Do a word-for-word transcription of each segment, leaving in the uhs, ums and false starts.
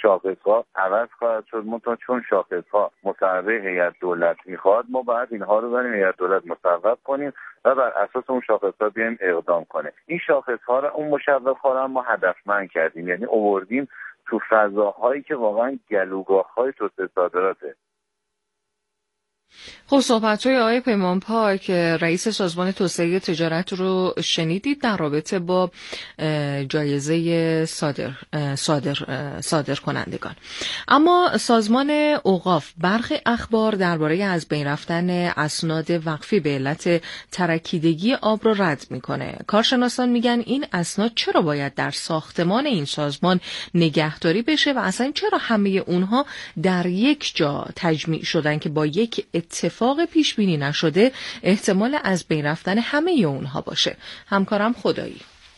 شاخص‌ها عوض خواهد شد. منتها چون شاخص‌ها مصوبه هیئت دولت میخواد، ما باید اینها رو بریم هیئت دولت مصوب کنیم و بر اساس اون شاخص‌ها بیایم اقدام کنیم. این شاخص‌ها رو، اون مشوق‌ها رو ما هدفمند کردیم، یعنی آوردیم تو فضاهایی که واقعا گلوگاه‌های توسعه صادراته. خب صحبت‌های آقای پیمانپاک رئیس سازمان توسعه تجارت رو شنیدید در رابطه با جایزه صادر صادر صادر کنندگان. اما سازمان اوقاف برخی اخبار درباره از بین رفتن اسناد وقفی به علت ترکیدگی آب رو رد میکنه. کارشناسان میگن این اسناد چرا باید در ساختمان این سازمان نگهداری بشه و اصلا چرا همه اونها در یک جا تجمیع شدن که با یک اتفاق پیش بینی نشده احتمال از بین رفتن همه اونها باشه. همکارم خدایی.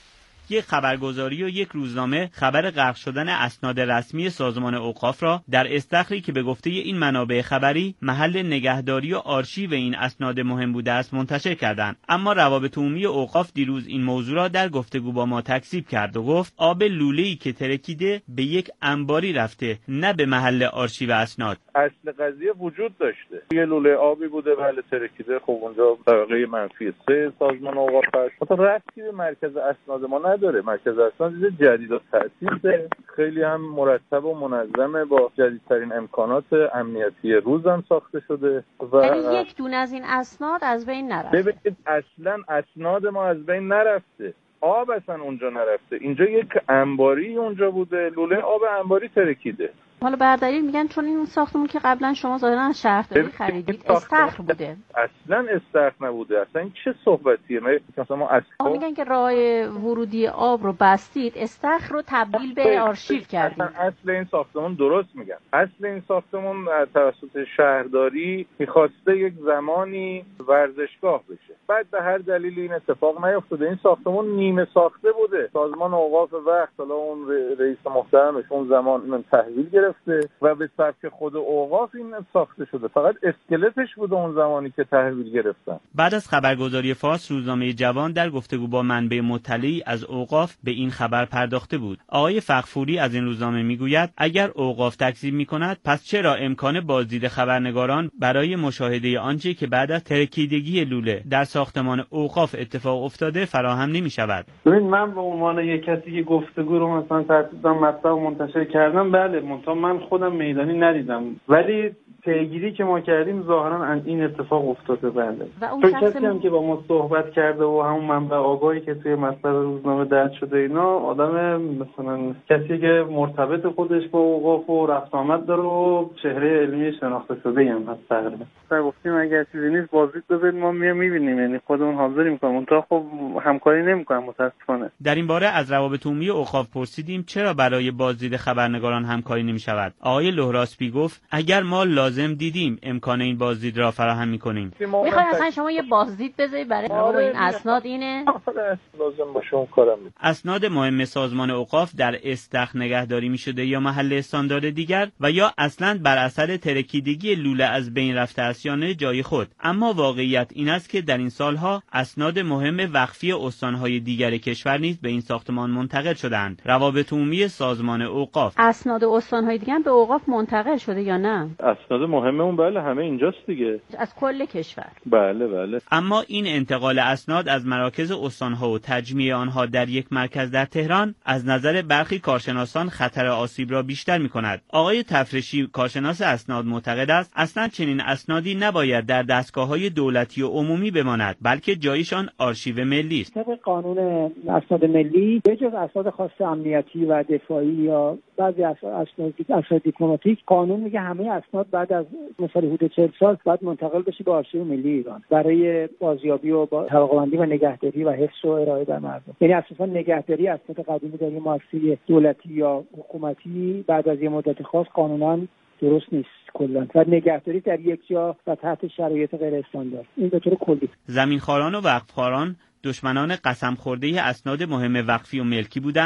یک خبرگزاری و یک روزنامه خبر غرق شدن اسناد رسمی سازمان اوقاف را در استخری که به گفته این منابع خبری محل نگهداری و آرشیو این اسناد مهم بوده است منتشر کردند. اما روابط عمومی اوقاف دیروز این موضوع را در گفتگو با ما تکذیب کرد و گفت آب لوله‌ای که ترکیده به یک انباری رفته، نه به محل آرشیو اسناد. اصل قضیه وجود داشته. یه لوله آبی بوده بله ترکیده، خب اونجا طبقه منفی سه سازمان اوقاف است. مثلا ربطی به مرکز اسناد ما نداره. مرکز اسناد جدید و تأسیسه، خیلی هم مرتب و منظمه، با جدیدترین امکانات امنیتی روز هم ساخته شده و یعنی یک دونه از این اسناد از بین نرفته. ببینید اصلا اسناد ما از بین نرفته، آب اصلا اونجا نرفته. اینجا یک انباری اونجا بوده، لوله آب انباری ترکیده. حالا بر دلیل میگن چون این ساختمون که قبلا شما ظاهرا از شهرداری خریدید استخر بوده. اصلا استخر نبوده. اصلا این چه صحبتیه؟ مثلا ما اصلا میگن که راه ورودی آب رو بستید، استخر رو تبدیل به آرشیو کردید. اصلا اصل این ساختمون درست میگن. اصل این ساختمون توسط شهرداری میخواسته یک زمانی ورزشگاه بشه. بعد به هر دلیلی این اتفاق نیفتاده. این ساختمون نیمه ساخته بوده. سازمان اوقاف وقت، حالا اون رئیس محترمش اون زمان من تحویل گرفته و به سبک خود اوقاف این ساخته شده. فقط اسکلتش بوده اون زمانی که تحویل گرفتن. بعد از خبرگزاری فارس، روزنامه جوان در گفتگو با منبع مطلعی از اوقاف به این خبر پرداخته بود. آقای فغفوری از این روزنامه میگوید اگر اوقاف تکذیب میکند پس چرا امکان بازدید خبرنگاران برای مشاهده آنچه که بعد از ترکیدگی لوله در ساختمان اوقاف اتفاق افتاده فراهم نمیشود؟ ببین من به عنوان یک کسی که گفتگو رو مثلا ترتیب مطلب منتشر کردم، بله منتها من خودم میدانی ندیدم، ولی پیگیری که ما کردیم ظاهرا این اتفاق افتاده. بله تو کسی هم که با ما صحبت کرده و همون منبع آگاهی که توی مطلب روزنامه درج شده اینا آدم مثلا کسی که مرتبط خودش با اوقاف و رفت آمد داره و چهره علمی شناخته شده هم هست. تقریبا تا گفتیم اگر چیزی نیست بازدید بذارید ما میام میبینیم، یعنی خودمون حاضر میکنیم تا خب همکاری نمیکنن متاسفانه. در این باره از روابط عمومی اوقاف پرسیدیم چرا برای بازدید خبرنگاران همکاری نمیشود. آقای لهراسپی گفت اگر ما لازم دیدیم امکان این بازدید را فراهم میکنیم. میخواین اصلا شما یه بازدید بذارید برای آره این اسناد اینه؟ لازم باشه اون کارم. اسناد مهم سازمان اوقاف در استخر نگهداری میشده یا محل استاندارد دیگر و یا اصلا بر اثر ترکیدگی لوله از بین رفته است یا نه جای خود. اما واقعیت این است که در این سالها اسناد مهم وقفی استانهای دیگر کشور نیز به این ساختمان منتقل شدند. روابط عمومی سازمان اوقاف اسناد استانهای دیگر به اوقاف منتقل شده یا نه؟ اسناد مهم اون بله همه اینجاست دیگه، از کل کشور. بله بله. اما این انتقال اسناد از مراکز استانها و تجمیع آنها در یک مرکز در تهران از نظر برخی کارشناسان خطر آسیب را بیشتر می‌کند. آقای تفرشی کارشناس اسناد معتقد است اصلا چنین اسنادی نباید در دستگاه‌های دولتی و عمومی بماند، بلکه جایشان آرشیو ملی است. طبق قانون اسناد ملی به جز اسناد خاص امنیتی و دفاعی یا بعضی اسناد اسناد دیپلماتیک، قانون میگه همه اسناد بعد از مثلا حدود چهل سال بعد منتقل بشه به آرشیو ملی ایران برای بازیابی و طبقه‌بندی و نگهداری و حفظ و ارائه در مردم. یعنی اساسا نگهداری اسناد قدیمی در مؤسسه دولتی یا حکومتی بعد از یه مدت خاص قانونا درست نیست کلا، و نگهداری در یک جا و تحت شرایط غیر استاندارد. این به طور کلی زمینخواران و وقفخواران دشمنان قسم خورده اسناد مهم وقفی و ملکی بودند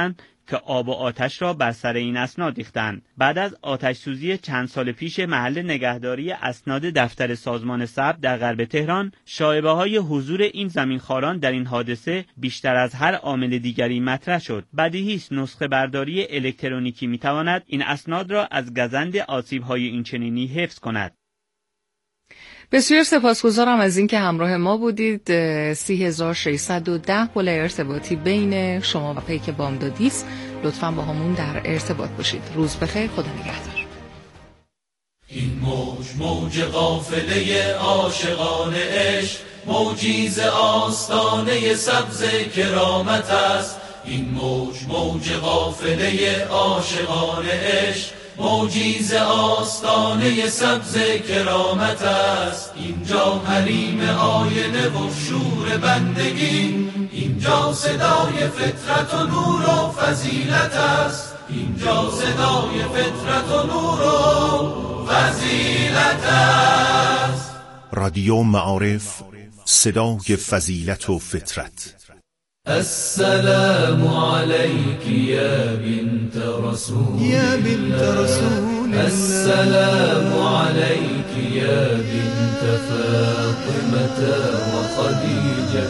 که آب و آتش را بر سر این اسناد ریختند. بعد از آتش سوزی چند سال پیش محل نگهداری اسناد دفتر سازمان ثبت در غرب تهران، شایعه‌های حضور این زمینخواران در این حادثه بیشتر از هر عامل دیگری مطرح شد. بدیهی است نسخه برداری الکترونیکی میتواند این اسناد را از گزند آسیب‌های اینچنینی حفظ کند. بسیار سپاسگزارم از اینکه همراه ما بودید. سی هزار و ششصد و ده پل ارتباطی بین شما و پیک بامدادی است. لطفاً با همون در ارتباط باشید. روز بخیر، خدا نگهدار. این موج موج قافله عاشقان عشق، موجی ز آستانه سبز کرامت است. این موج موج قافله عاشقان عشق، موجی ز آستانه سبز کرامت است. اینجا حریم آینه و شور بندگی، اینجا صدای فطرت و نور و فضیلت است. اینجا صدای فطرت و نور و فضیلت است. رادیو معارف، صدای فضیلت و فطرت. السلام عليك يا بنت رسول يا بنت رسول السلام عليك يا بنت فاطمة وخديجة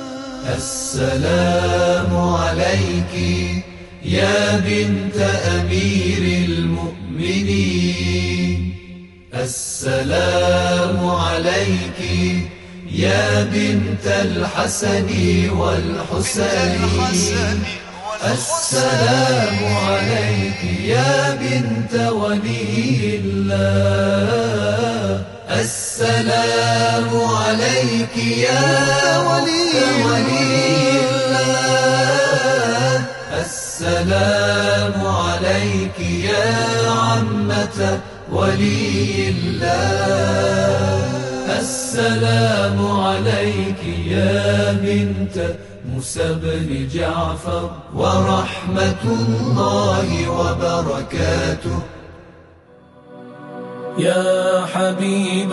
السلام عليك يا بنت أمير المؤمنين السلام عليك يا بنت الحسن والحسين السلام عليك يا بنت ولي الله السلام عليك يا ولي الله السلام عليك يا عمة ولي الله السلام عليك يا بنت موسى بن جعفر ورحمة الله وبركاته يا حبيب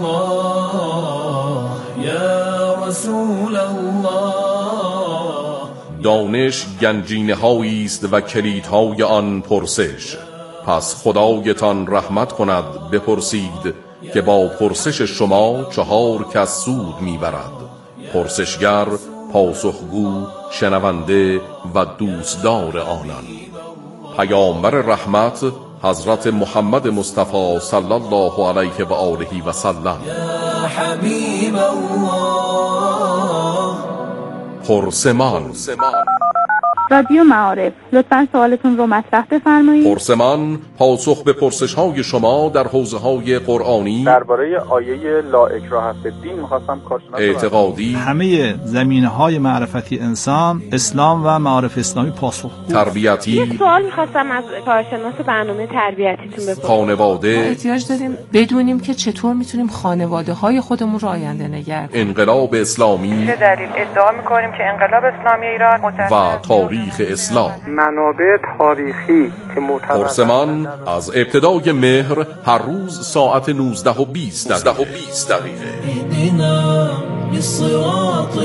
الله يا رسول الله. دانش گنجینه هایی است و کلیدهای آن پرسش. پس خدایتان رحمت کند بپرسید که با پرسش شما چهار کس سود میبرد. پرسشگر، پاسخگو، شنونده و دوستدار آنان. پیامبر رحمت حضرت محمد مصطفی صلی الله علیه و آله و سلم. یا حبیب الله. پرسمان. رادیو معارف، لطفاً سوالتون رو مطرح بفرمایید. پرسمان پاسخ به پرسش‌های شما در حوزه‌های قرآنی، درباره آیه لا اکراه فی الدین می‌خواستم کارشناس اعتقادی، همه زمینه‌های معرفتی انسان، اسلام و معارف اسلامی پاسخ، تربیتی. یک سوال می‌خواستم از کارشناس برنامه تربیتیتون بپرسم. خانواده. ما احتیاج داریم بدونیم که چطور می‌تونیم خانواده‌های خودمون رو آینده نگه داریم. انقلاب اسلامی. چه دلیل ادعا می‌کنیم که انقلاب اسلامی ایران و تاریخ اسلام. منابع تاریخی که معتبر. پرسمان از ابتدای مهر هر روز ساعت نوزده و بیست دقیقه. اهدنا للصراط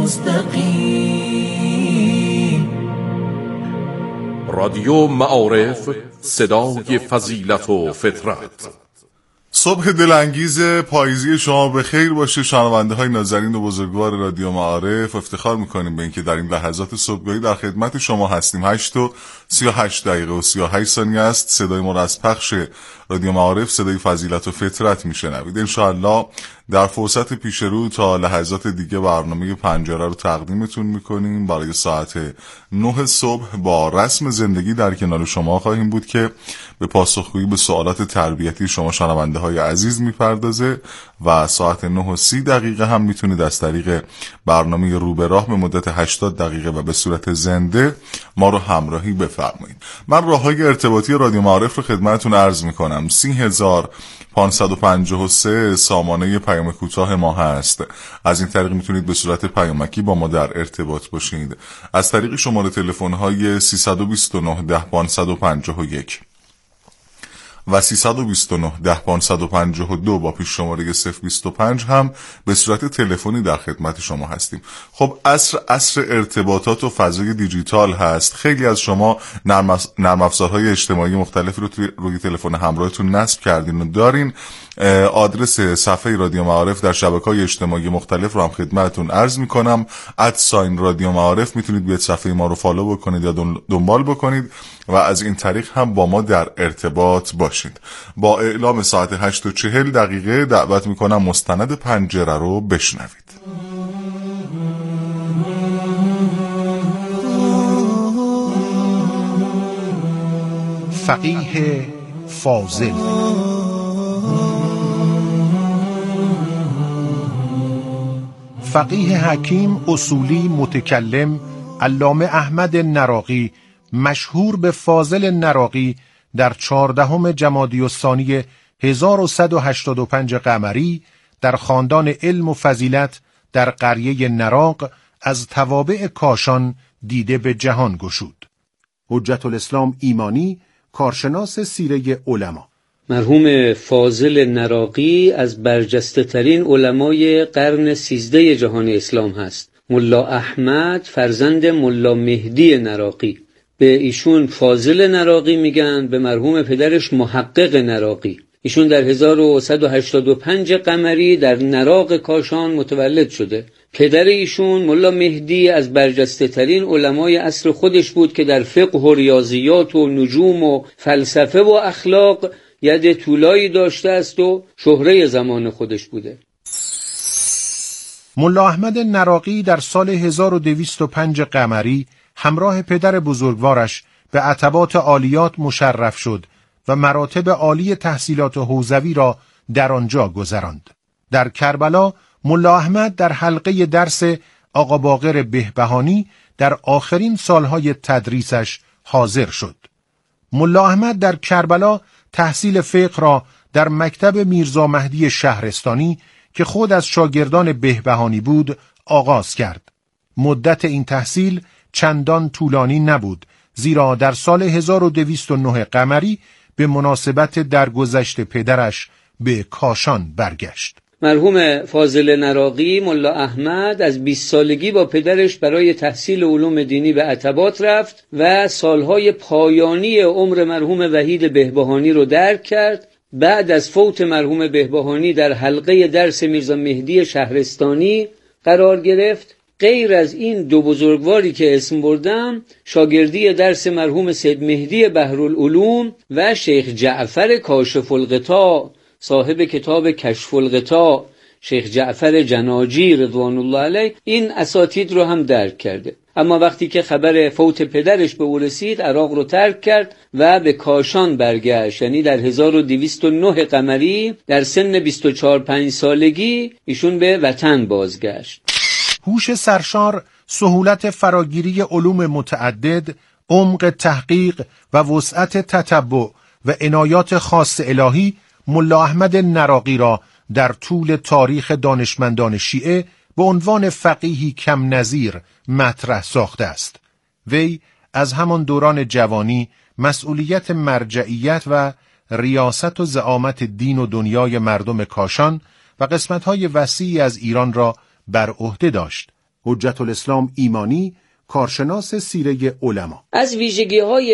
المستقیم. رادیو معارف، صدای فضیلت و فطرت. صبح دلانگیز پاییزی شما به خیر باشه شنونده های نازنین و بزرگوار رادیو معارف. افتخار میکنیم به اینکه در این لحظات صبحگاهی در خدمت شما هستیم. هشت و سی و هشت دقیقه و سی و هشت ثانیه است. صدای ما را از پخش رادیو معارف، صدای فضیلت و فطرت میشنوید. انشاءالله در فرصت پیش رو تا لحظات دیگه برنامه پنجره رو تقدیمتون میکنیم. برای ساعت نه صبح با رسم زندگی در کنار شما خواهیم بود که به پاسخگویی به سوالات تربیتی شما شنونده های عزیز میپردازه و ساعت نه و سی دقیقه هم میتونید از طریق برنامه رو به راه به مدت هشتاد دقیقه و به صورت زنده ما رو همراهی بفرمایید. من راههای ارتباطی رادیو معارف رو خدمتتون عرض میکنم. سی هزار پانصد و پنجاه و سه سامانه پیام کوتاه ما هست. از این طریق میتونید به صورت پیامکی با ما در ارتباط باشید. از طریق شماره تلفن های سیصد و بیست و نه ده پانصد و پنجاه و یک. و سیصد و بیست و نه ده پانصد و پنجاه و دو با پیش شماره صفر بیست و پنج هم به صورت تلفنی در خدمت شما هستیم. خب عصر عصر ارتباطات و فضای دیجیتال هست. خیلی از شما نرم افزارهای اجتماعی مختلفی رو روی تلفن همراهتون نصب کردین و دارین. آدرس صفحه رادیو معارف در شبکه‌های اجتماعی مختلف رو هم خدمتتون عرض می‌کنم. ادساین رادیو معارف میتونید بیاید صفحه ما رو فالو بکنید یا دنبال بکنید و از این طریق هم با ما در ارتباط باشید. با اعلام ساعت هشت و چهل دقیقه دعوت میکنم مستند پنجره رو بشنوید. فقیه فاضل. فقیه حکیم اصولی متکلم علامه احمد نراقی مشهور به فاضل نراقی در چهاردهم جمادی الثانی هزار و صد و هشتاد و پنج قمری در خاندان علم و فضیلت در قریه نراق از توابع کاشان دیده به جهان گشود. حجت الاسلام ایمانی کارشناس سیره علما. مرحوم فاضل نراقی از برجسته ترین علمای قرن سیزده جهان اسلام هست. ملا احمد فرزند ملا مهدی نراقی. به ایشون فاضل نراقی میگن، به مرحوم پدرش محقق نراقی. ایشون در هزار و صد و هشتاد و پنج قمری در نراق کاشان متولد شده. پدر ایشون ملا مهدی از برجسته ترین علمای عصر خودش بود که در فقه و ریاضیات و نجوم و فلسفه و اخلاق ید طولایی داشته است و شهره زمان خودش بوده. ملا احمد نراقی در سال هزار و دویست و پنج قمری همراه پدر بزرگوارش به عتبات عالیات مشرف شد و مراتب عالی تحصیلات حوزوی را در آنجا گذراند. در کربلا ملا احمد در حلقه درس آقا باقر بهبهانی در آخرین سالهای تدریسش حاضر شد. ملا احمد در کربلا تحصیل فقه را در مکتب میرزا مهدی شهرستانی که خود از شاگردان بهبهانی بود آغاز کرد. مدت این تحصیل چندان طولانی نبود، زیرا در سال هزار و دویست و نه قمری به مناسبت درگذشت پدرش به کاشان برگشت. مرحوم فاضل نراقی ملا احمد از بیست سالگی با پدرش برای تحصیل علوم دینی به عتبات رفت و سالهای پایانی عمر مرحوم وحید بهبهانی رو درک کرد. بعد از فوت مرحوم بهبهانی در حلقه درس میرزا مهدی شهرستانی قرار گرفت. غیر از این دو بزرگواری که اسم بردم، شاگردی درس مرحوم سید مهدی بحرالعلوم و شیخ جعفر کاشف الغطا صاحب کتاب کشف الغطا، شیخ جعفر جناجی رضوان الله علیه، این اساتید رو هم درک کرده. اما وقتی که خبر فوت پدرش به او رسید، عراق رو ترک کرد و به کاشان برگشت. یعنی در هزار و دویست و نه قمری در سن بیست و چهار پنج سالگی ایشون به وطن بازگشت. هوش سرشار، سهولت فراگیری علوم متعدد، عمق تحقیق و وسعت تتبع و عنایات خاص الهی ملا احمد نراقی را در طول تاریخ دانشمندان شیعه به عنوان فقیهی کم نظیر مطرح ساخته است. وی از همان دوران جوانی مسئولیت مرجعیت و ریاست و زعامت دین و دنیای مردم کاشان و قسمت‌های وسیعی از ایران را بر عهده داشت. حجت الاسلام ایمانی کارشناس سیره علما. از ویژگی‌های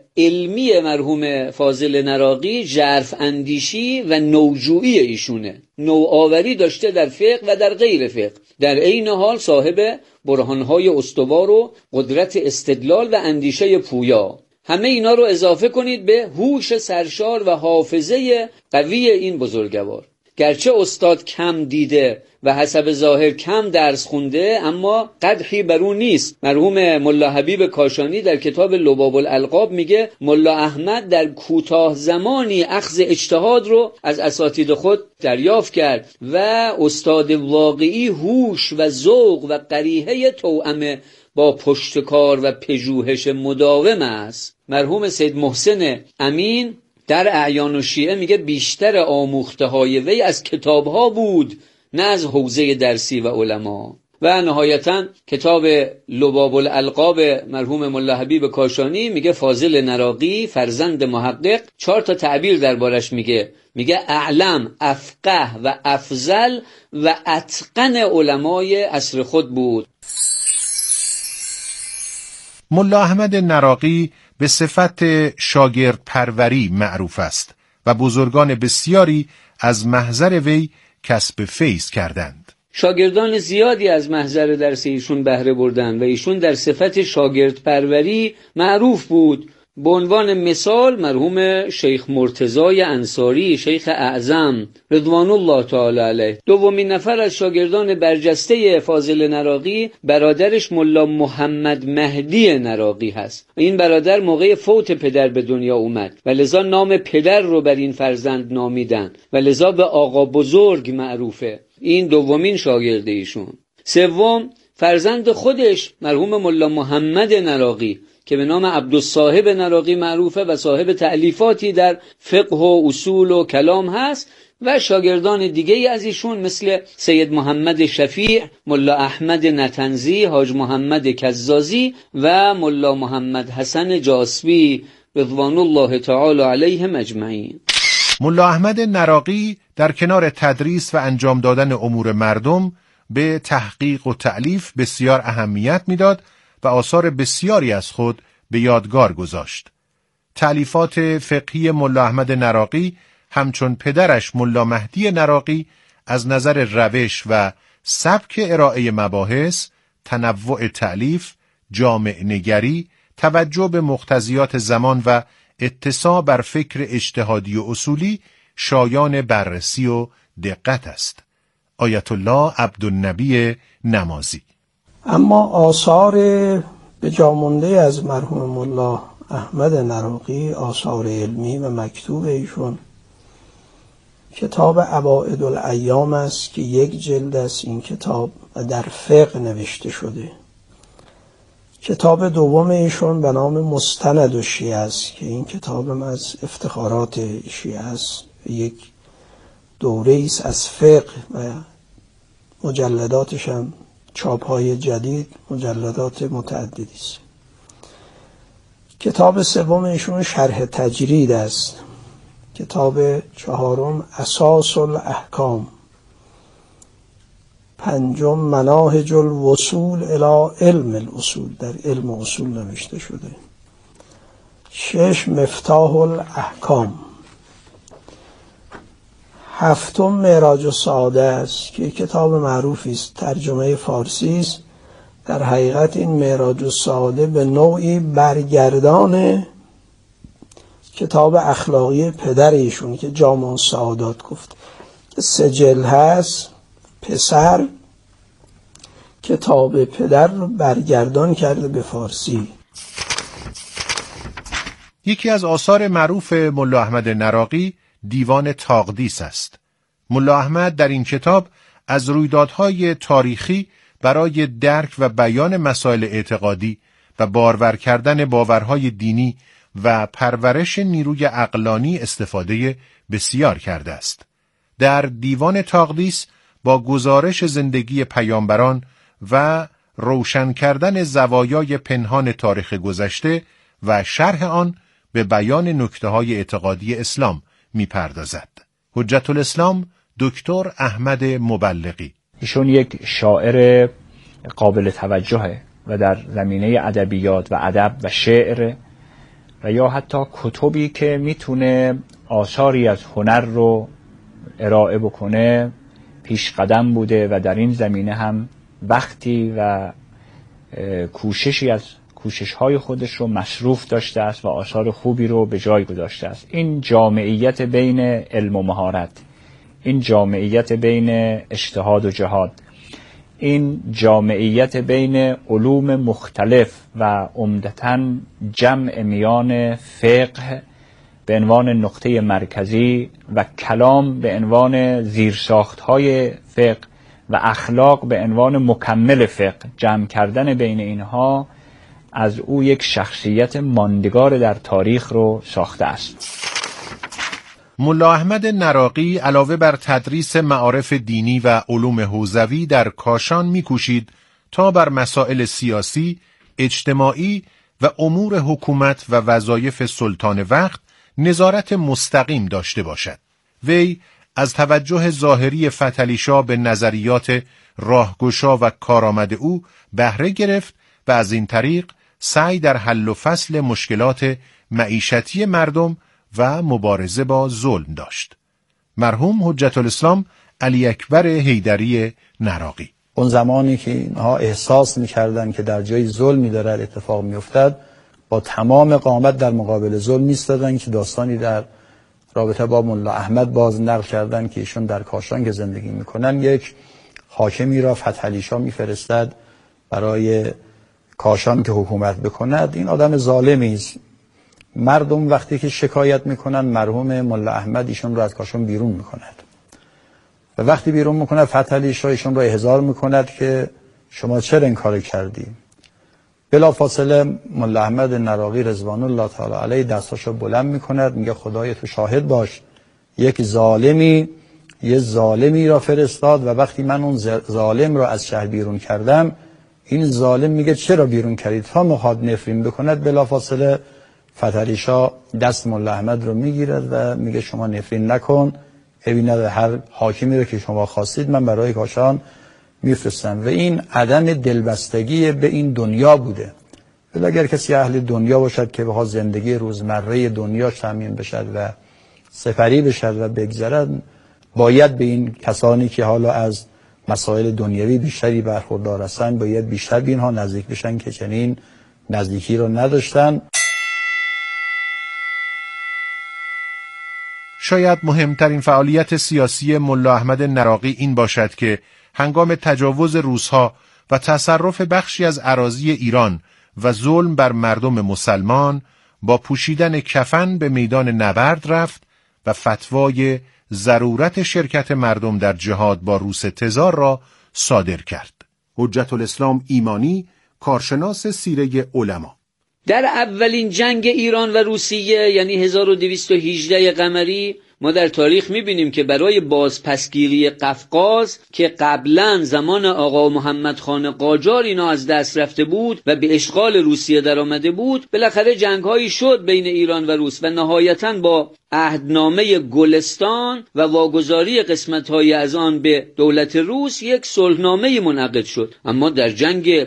علمی مرحوم فاضل نراقی ژرف اندیشی و نوجویی ایشونه. نوآوری داشته در فقه و در غیر فقه. در عین حال صاحب برهان‌های استوار و قدرت استدلال و اندیشه پویا. همه اینا رو اضافه کنید به هوش سرشار و حافظه قوی این بزرگوار. گرچه استاد کم دیده و حسب ظاهر کم درس خونده، اما قدحی بر اون نیست. مرحوم ملا حبیب کاشانی در کتاب لباب الالقاب میگه ملا احمد در کوتاه زمانی اخذ اجتهاد رو از اساتید خود دریافت کرد و استاد واقعی هوش و ذوق و قریحه توأم با پشتکار و پژوهش مداوم است. مرحوم سید محسن امین در اعیان و شیعه میگه بیشتر آموخته های وی از کتاب ها بود نه از حوزه درسی و علما. و نهایتا کتاب لباب الالقاب مرحوم ملا حبیب کاشانی میگه فاضل نراقی فرزند محقق چهار تا تعبیر دربارش میگه، میگه اعلم، افقه و افضل و اتقن علمای عصر خود بود. ملا احمد نراقی به صفت شاگرد پروری معروف است و بزرگان بسیاری از محضر وی کسب فیض کردند. شاگردان زیادی از محضر درس ایشون بهره بردند و ایشون در صفت شاگرد پروری معروف بود. به عنوان مثال مرحوم شیخ مرتضای انصاری، شیخ اعظم رضوان الله تعالی علیه. دومین نفر از شاگردان برجسته فاضل نراقی برادرش ملا محمد مهدی نراقی هست. این برادر موقع فوت پدر به دنیا اومد و لذا نام پدر رو بر این فرزند نامیدن و لذا به آقا بزرگ معروفه. این دومین شاگرد ایشون. سوم فرزند خودش مرحوم ملا محمد نراقی که به نام عبدالصاحب نراقی معروفه و صاحب تألیفاتی در فقه و اصول و کلام هست و شاگردان دیگه از ایشون مثل سید محمد شفیع، ملا احمد نتنزی، حاج محمد کزازی و ملا محمد حسن جاسبی رضوان الله تعالی علیهم اجمعین. ملا احمد نراقی در کنار تدریس و انجام دادن امور مردم به تحقیق و تألیف بسیار اهمیت میداد و آثار بسیاری از خود به یادگار گذاشت. تألیفات فقهی ملا احمد نراقی همچون پدرش ملا مهدی نراقی از نظر روش و سبک ارائه مباحث، تنوع تألیف، جامع نگری، توجه به مقتضیات زمان و اتساع بر فکر اجتهادی و اصولی شایان بررسی و دقت است. آیت الله عبدالنبی نمازی. اما آثار به جا مانده از مرحوم ملا احمد نراقی، آثار علمی و مکتوب ایشون، کتاب عوائد الایام است که یک جلد است این کتاب و در فقه نوشته شده. کتاب دوم ایشون به نام مستند الشیعه است که این کتاب هم از افتخارات شیعه است، یک دوره است از فقه و مجلداتش هم چاپ‌های جدید، مجلدات متعددی است. کتاب سوم ایشون شرح تجرید است. کتاب چهارم اساس الاحکام. پنجم مناهج الوصول الی علم الاصول، در علم اصول نوشته شده. شش مفتاح الاحکام. هفتم معراج السعاده است که کتاب معروفی است، ترجمه فارسی است. در حقیقت این معراج السعاده به نوعی برگردان کتاب اخلاقی پدر ایشون که جامع السعادات گفت، سجل هست، پسر کتاب پدر رو برگردان کرده به فارسی. یکی از آثار معروف ملا احمد نراقی دیوان تاقدیس است. ملا احمد در این کتاب از رویدادهای تاریخی برای درک و بیان مسائل اعتقادی و بارور کردن باورهای دینی و پرورش نیروی عقلانی استفاده بسیار کرده است. در دیوان تاقدیس با گزارش زندگی پیامبران و روشن کردن زوایای پنهان تاریخ گذشته و شرح آن به بیان نکته‌های اعتقادی اسلام می‌پردازد. حجت الاسلام دکتر احمد مبلغی. ایشون یک شاعر قابل توجهه و در زمینه ادبیات و ادب و شعر و یا حتی کتبی که میتونه آثاری از هنر رو ارائه بکنه پیش قدم بوده و در این زمینه هم وقتی و کوششی از کوشش‌های خودش رو مصروف داشته است و آثار خوبی رو به جای گذاشته است. این جامعیت بین علم و مهارت، این جامعیت بین اجتهاد و جهاد، این جامعیت بین علوم مختلف و عمدتاً جمع میان فقه به عنوان نقطه مرکزی و کلام به عنوان زیرساخت‌های فقه و اخلاق به عنوان مکمل فقه، جمع کردن بین اینها از او یک شخصیت ماندگار در تاریخ رو ساخته است. ملا احمد نراقی علاوه بر تدریس معارف دینی و علوم حوزوی در کاشان می‌کوشید تا بر مسائل سیاسی، اجتماعی و امور حکومت و وظایف سلطان وقت نظارت مستقیم داشته باشد. وی از توجه ظاهری فتحعلی‌شاه به نظریات راهگشا و کارآمد او بهره گرفت و از این طریق سعی در حل و فصل مشکلات معیشتی مردم و مبارزه با ظلم داشت. مرحوم حجت الاسلام علی اکبر حیدری نراقی: اون زمانی که اینها احساس می‌کردن که در جای ظلمی داره اتفاق می‌افتد، با تمام قامت در مقابل ظلم می‌ایستادن که داستانی در رابطه با ملا احمد باز نقل کردن که ایشون در کاشان که زندگی می‌کنن یک حاکمی را فتحعلی‌شاه می‌فرستد برای کاشان که حکومت بکند. این آدم ظالمی است. مردم وقتی که شکایت میکنن مرحوم ملا احمد ایشون رو از کاشان بیرون میکند و وقتی بیرون میکند فتحعلی‌شاه ایشون رو احضار میکند که شما چرا این کارو کردی؟ بلا فاصله ملا احمد نراقی رضوان الله تعالی علیه دستاشو بلند میکند، میگه خدای تو شاهد باش، یک ظالمی یه ظالمی را فرستاد و وقتی من اون ظالم را از شهر بیرون کردم، این ظالم میگه چرا بیرون کردید؟ تا میخواد نفرین بکند، بلا فاصله فتحعلی‌شاه دست ملا احمد رو میگیرد و میگه شما نفرین نکن، ببینید هر حاکمی رو که شما خواستید من برای کاشان میفرستم. و این عدم دلبستگی به این دنیا بوده. ولی اگر کسی اهل دنیا باشد که بخواد زندگی روزمره دنیا تامین بشد و سپری بشد و بگذرد، باید به این کسانی که حالا از مسائل دنیوی بیشتری برخوردار هستند باید بیشتر به اینها نزدیک بشن که چنین نزدیکی رو نداشتن. شاید مهمترین فعالیت سیاسی ملا احمد نراقی این باشد که هنگام تجاوز روس‌ها و تصرف بخشی از اراضی ایران و ظلم بر مردم مسلمان با پوشیدن کفن به میدان نبرد رفت و فتوای ضرورت شرکت مردم در جهاد با روس تزار را صادر کرد. حجت الاسلام ایمانی، کارشناس سیره علما: در اولین جنگ ایران و روسیه یعنی هزار و دویست و هجده قمری ما در تاریخ میبینیم که برای بازپسگیری قفقاز که قبلا زمان آقا محمد خان قاجار اینا از دست رفته بود و به اشغال روسیه در آمده بود، بالاخره جنگ‌هایی شد بین ایران و روس و نهایتاً با عهدنامه گلستان و واگذاری قسمت‌های از آن به دولت روس یک صلحنامه منعقد شد. اما در جنگ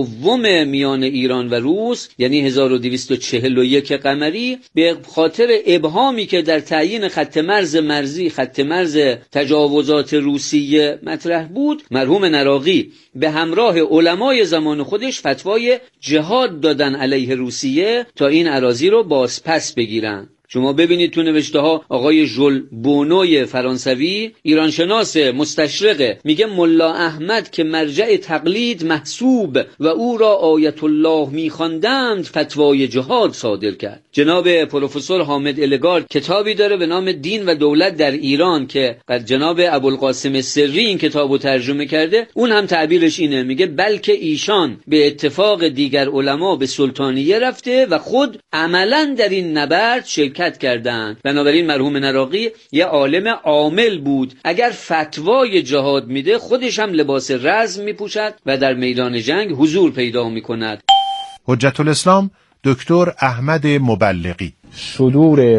دوم میان ایران و روس یعنی هزار و دویست و چهل و یک قمری به خاطر ابهامی که در تعیین خط مرز مرزی خط مرز تجاوزات روسیه مطرح بود، مرحوم نراقی به همراه علمای زمان خودش فتوای جهاد دادن علیه روسیه تا این اراضی رو بازپس بگیرن. شما ببینید تو نوشته ها آقای ژول بونوی فرانسوی ایرانشناس مستشرقه میگه ملا احمد که مرجع تقلید محسوب و او را آیت الله میخواندند فتوای جهاد صادر کرد. جناب پروفسور حامد الگارد کتابی داره به نام دین و دولت در ایران که جناب ابوالقاسم سری این کتابو ترجمه کرده. اون هم تعبیرش اینه، میگه بلکه ایشان به اتفاق دیگر علما به سلطانیه رفته و خود عملا در این نبرد شرکت کردند. بنابراین مرحوم نراقی یه عالم عامل بود، اگر فتوای جهاد میده خودش هم لباس رزم میپوشد و در میدان جنگ حضور پیدا میکند. حجت الاسلام دکتر احمد مبلغی: صدور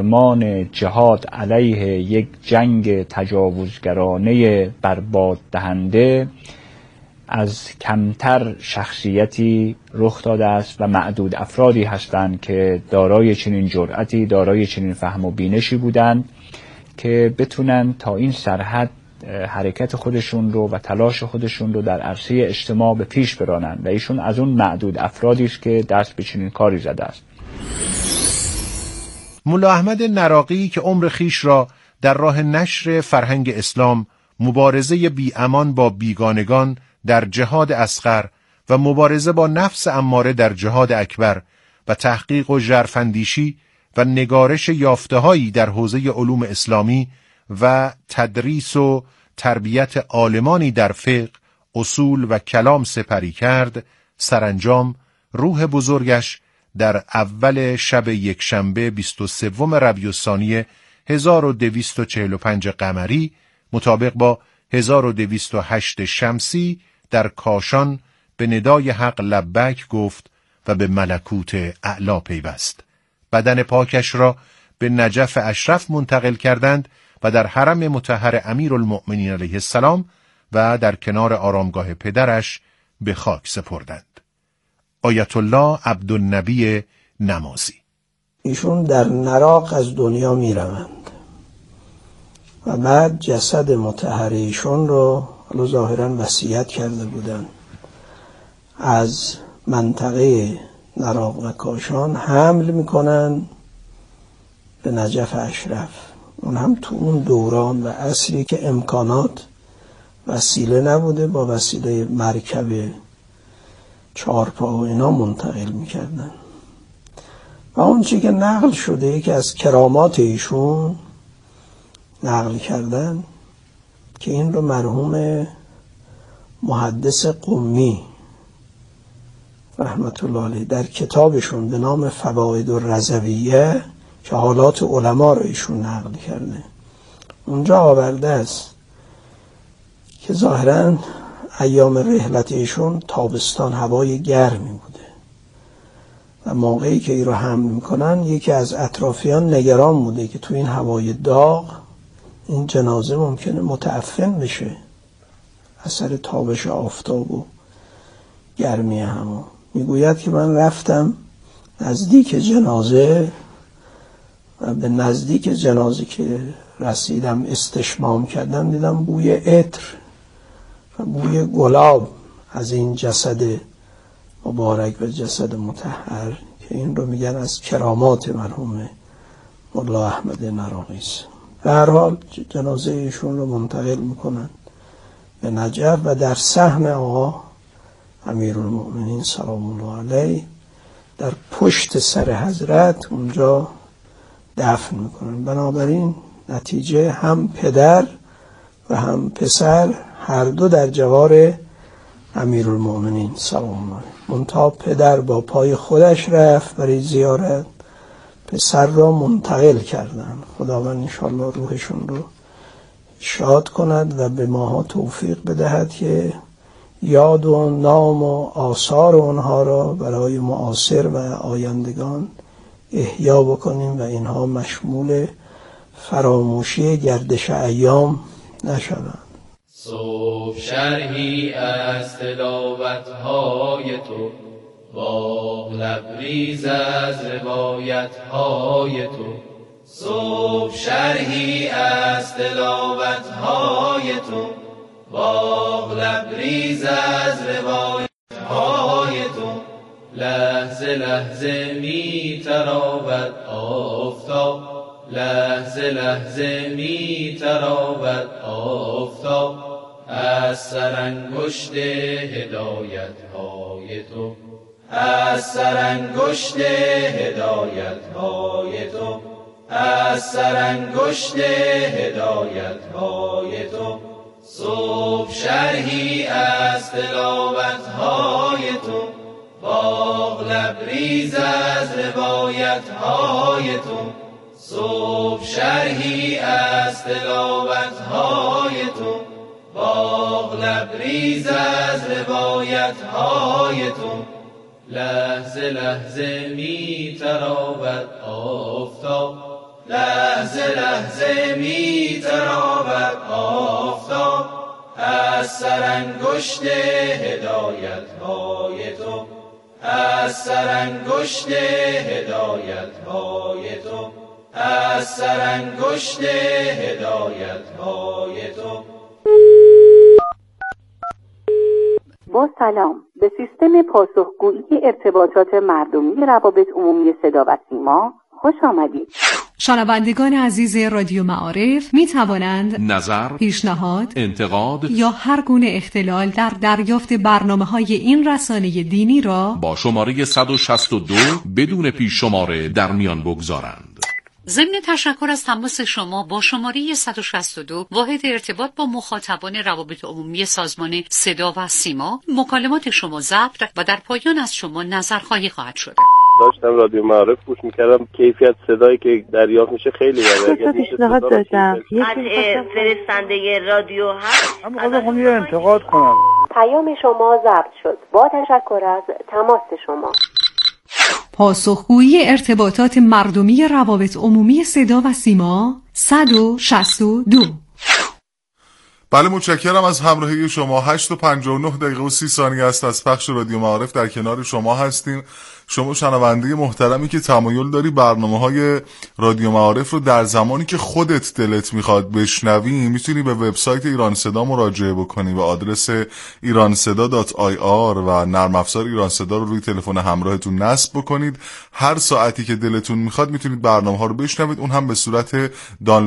فرمان جهاد علیه یک جنگ تجاوزگرانه برباد دهنده از کمتر شخصیتی رخ داده است و معدود افرادی هستند که دارای چنین جرأتی، دارای چنین فهم و بینشی بودند که بتونن تا این سرحد حرکت خودشون رو و تلاش خودشون رو در عرصه اجتماع به پیش برانند و ایشون از اون معدود افرادی است که دست به چنین کاری زده است. ملا احمد نراقی که عمر خیش را در راه نشر فرهنگ اسلام، مبارزه بی امان با بیگانگان در جهاد اصغر و مبارزه با نفس اماره در جهاد اکبر و تحقیق و ژرفاندیشی و نگارش یافته‌هایی در حوزه علوم اسلامی و تدریس و تربیت عالمانی در فقه، اصول و کلام سپری کرد، سرانجام روح بزرگش در اول شب یک شنبه بیست و سوم ربیع الثانی هزار و دویست و چهل و پنج قمری مطابق با هزار و دویست و هشت شمسی در کاشان به ندای حق لبک گفت و به ملکوت اعلا پیوست. بدن پاکش را به نجف اشرف منتقل کردند و در حرم مطهر امیرالمؤمنین علیه السلام و در کنار آرامگاه پدرش به خاک سپردند. آیت الله عبدالنبی نمازی. ایشون در نراق از دنیا می روند و بعد جسد مطهر ایشون رو حالا ظاهراً وصیت کرده بودند از منطقه نراق و کاشان حمل میکنن به نجف اشرف. اون هم تو اون دوران و عصری که امکانات وسیله نبوده، با وسیله مرکب چهارپا و اینا منتقل میکردن. و اون چی که نقل شده که از کرامات ایشون نقل کردن که این رو مرحوم محدث قمی رحمت الله علیه در کتابشون به نام فواید الرضویه که حالات علما رو ایشون نقل کرده اونجا آورده است که ظاهراً ایام رحلت ایشون تابستان هوای گرمی بوده و موقعی که این رو حمل میکنن یکی از اطرافیان نگران بوده که تو این هوای داغ این جنازه ممکنه متعفن بشه اثر تابش آفتاب و گرمی همون. میگوید که من رفتم نزدیک جنازه و به نزدیک جنازه که رسیدم استشمام کردم دیدم بوی عطر و بوی گلاب از این جسد مبارک و جسد مطهر که این رو میگن از کرامات مرحوم ملا احمد نراقی است. به هر حال جنازه ایشون رو منتقل میکنن به نجف و در صحن آقا امیرالمؤمنین سلام الله علیه در پشت سر حضرت اونجا دفن میکنن. بنابراین نتیجه هم پدر و هم پسر هر دو در جوار امیرالمؤمنین سلام الله علیه. منتها پدر با پای خودش رفت برای زیارت، پسر را منتقل کردن. خداوند انشاءالله روحشون رو شاد کند و به ماها توفیق بدهد که یاد و نام و آثار اونها را برای معاصر و آیندگان احیا بکنیم و اینها مشمول فراموشی گردش ایام نشوند. صبح شرحی از تلاوت‌های تو، باغ لبریز از روایت‌های تو. صبح شرحی از تلاوت‌های تو، باغ لبریز از روایت‌های تو. لحظه لحظه می تراود آفتاب، لحظه لحظه می تراود آفتاب از سرانگشت هدایت‌های تو، از سرانگشت هدایت‌های تو، از سرانگشت هدایت‌های تو. صبح شرحی از تلاوت‌های تو، باغ لبریز از روایت‌های تو. صبح شرحی از تلاوت‌های تو، باغ لبریز از روایت‌های تو. لحظه لحظه می تراود آفتاب، لحظه لحظه می تراود آفتاب از سرانگشت هدایت‌های تو، از سرانگشت هدایت‌های تو، از سرانگشت هدایت‌های تو. با سلام، به سیستم پاسخگویی ارتباطات مردمی روابط عمومی صدا و سیما خوش آمدید. شنوندگان عزیز رادیو معارف می توانند نظر، پیشنهاد، انتقاد یا هر گونه اختلال در دریافت برنامه‌های این رسانه دینی را با شماره صد و شصت و دو بدون پیش شماره در میان بگذارند. ضمن تشکر از تماس شما با شماره صد و شصت و دو واحد ارتباط با مخاطبان روابط عمومی سازمان صدا و سیما، مکالمات شما ضبط و در پایان از شما نظرخواهی خواهد شد. داشتم رادیو معارف گوش میکردم، کیفیت صدایی که دریافت میشه خیلی بده. اگه پیشنهاد داشتم قطع فرستنده رادیو هست. اما خواستم یه انتقاد کنم. پیام شما ضبط شد. با تشکر از تماس شما. پاسخگویی ارتباطات مردمی روابط عمومی صدا و سیما صد و شصت و دو. بله متشکرم از همراهی شما. هشت و پنجاه و نه دقیقه و سی ثانیه است از پخش رادیو معارف. در کنار شما هستیم. شما شنونده محترمی که تمایل داری برنامه‌های رادیو معارف رو در زمانی که خودت دلت میخواد بشنوی، میتونی به وبسایت ایران صدا مراجعه بکنی و آدرس ایران صدا دات آی آر و نرم افزار ایران صدا رو روی تلفن همراهتون نصب بکنید. هر ساعتی که دلتون میخواد میتونید برنامه‌ها رو بشنوید، اون هم به صورت دانلود